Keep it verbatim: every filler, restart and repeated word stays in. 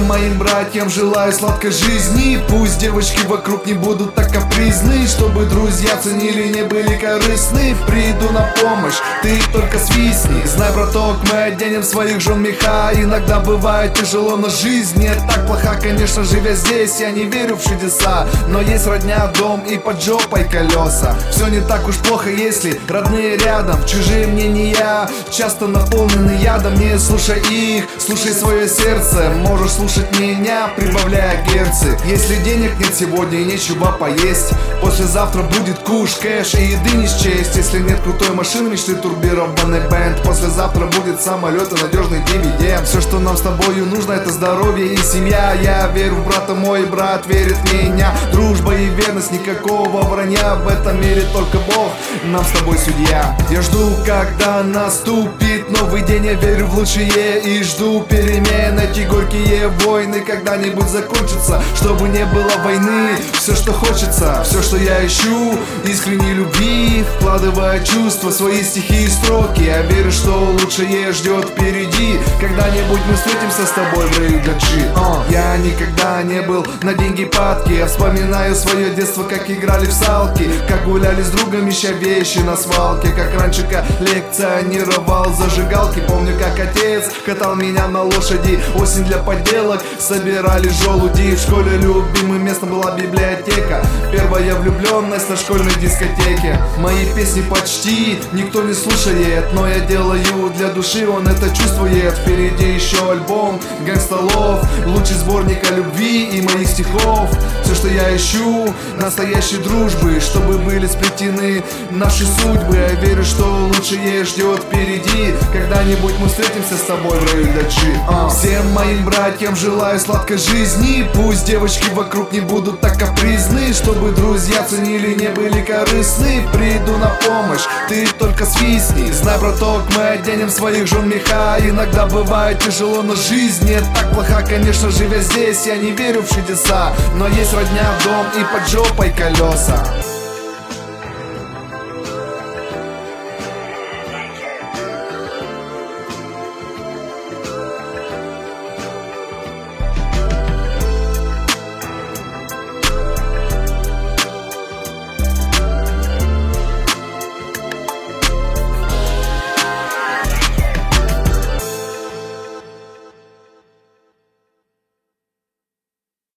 моим братьям желаю сладкой жизни. Пусть девочки вокруг не будут так капризны, чтобы друзья ценили, не были корыстны. Приду на помощь, ты только свистни. Знай, браток, мы оденем своих жен меха. Иногда бывает тяжело, но жизнь не так плоха. Конечно, живя здесь, я не верю в чудеса, но есть родня, дом и под жопой колеса. Все не так уж плохо, если родные рядом. Чужие мнения часто наполнены ядом. Не слушай их, слушай свое сердце. Можешь слушать меня, прибавляя герцы. Если денег нет сегодня и нечего поесть, послезавтра будет куш, кэш и еды не счесть. Если нет крутой машины, мечты турбированный бенд, послезавтра будет самолет и надежный дивиденд. Все, что нам с тобою нужно, это здоровье и семья. Я верю в брата, мой брат верит в меня. Дружба и верность, никакого вранья. В этом мире только Бог, нам с тобой судья. Я жду, когда наступит новый день. Я верю в лучшее и жду перемен. Эти горькие войны когда-нибудь закончатся, чтобы не было войны. Все, что хочется, все, что я ищу, искренней любви, вкладывая чувства, свои стихи и строки. Я верю, что лучшее ждет впереди. Когда-нибудь мы встретимся с тобой в раю Гаджи. uh. Я никогда не был на деньги падки. Я вспоминаю свое детство, как играли в салки, как гуляли с другом, ища вещи на свалке, как раньше коллекционировал зажигалки. Помню, как отец катал меня на лошади, осень для поделок, собирали желуди. В школе любимым местом была библиотека, первая влюбленность на школьной дискотеке. Мои песни почти никто не слушает, но я делаю для души, он это чувствует. Впереди еще альбом Gangsta Love, лучший сборник о любви и моих стихов. Все, что я ищу, настоящей дружбы, чтобы были сплетены наши судьбы. Я верю, что лучшее ждет впереди. Когда-нибудь мы встретимся с тобой в раю Гаджи. uh. Всем моим братьям желаю сладкой жизни. Пусть девочки вокруг не будут так капризны, чтобы друзья ценили, не были корыстны. Приду на помощь, ты только свистни. Знай, браток, мы оденем своих жен меха. Иногда бывает тяжело, но жизнь не так плоха. Конечно, живя здесь, я не верю в чудеса, но есть родня, дом и под жопой колеса.